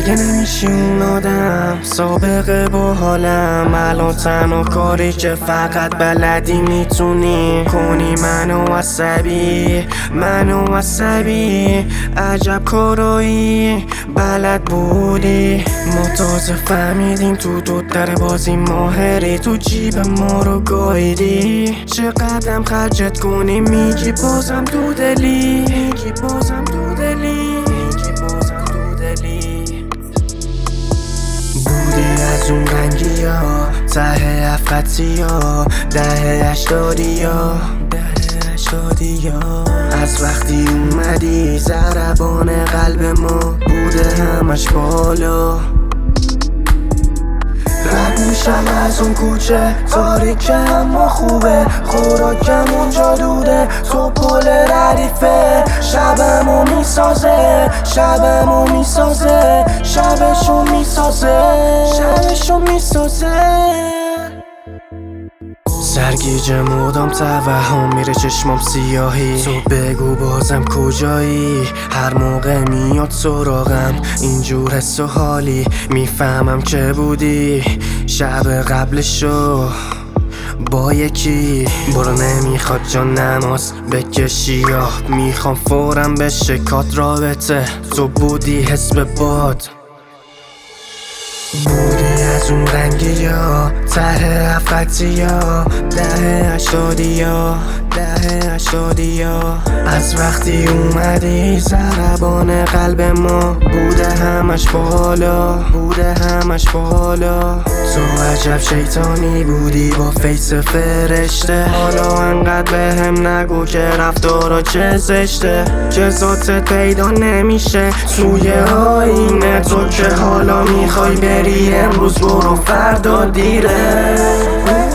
دیگه نمیشی اون آدم سابقه با حالم. الان تنها کاری که فقط بلدی میتونی کنی منو عصبی عجب کارایی بلد بودی. ما تازه فهمیدیم تو در بازی ماهری، تو جیب ما رو گاییدی. چقدرم خرجت کنی میگی بازم تو دلی، بودی از اون رنگی ها ته افتی ها دهه 80 از وقتی اومدی ضربان قلب ما بوده همش بالا. رد میشم از اون کوچه تاریکه اما خوبه، خوراکم اونجا دوده تو پل ردیفه. شبشو میسازه سرگیجه مدام توهم میره چشمام سیاهی. تو بگو بازم کجایی هر موقع میاد سراغم اینجور حس و حالی. میفهمم که بودی شب قبلشو با یکی. برو نمیخواد جان نماز بکشی یا میخوام فورم بشه کات رابطه. تو بودی حس به باد، بودی از اون رنگی ها ته افتی ها دهه 80 از وقتی اومدی ضربان قلب ما بوده همش بالا. تو عجب شیطانی بودی با فیس فرشته. حالا انقدر بهم نگو که رفتارا چه زشته، که ذاتت پیدا نمیشه توی آینه. تو که حالا میخوای بری امروز برو فردا دیره.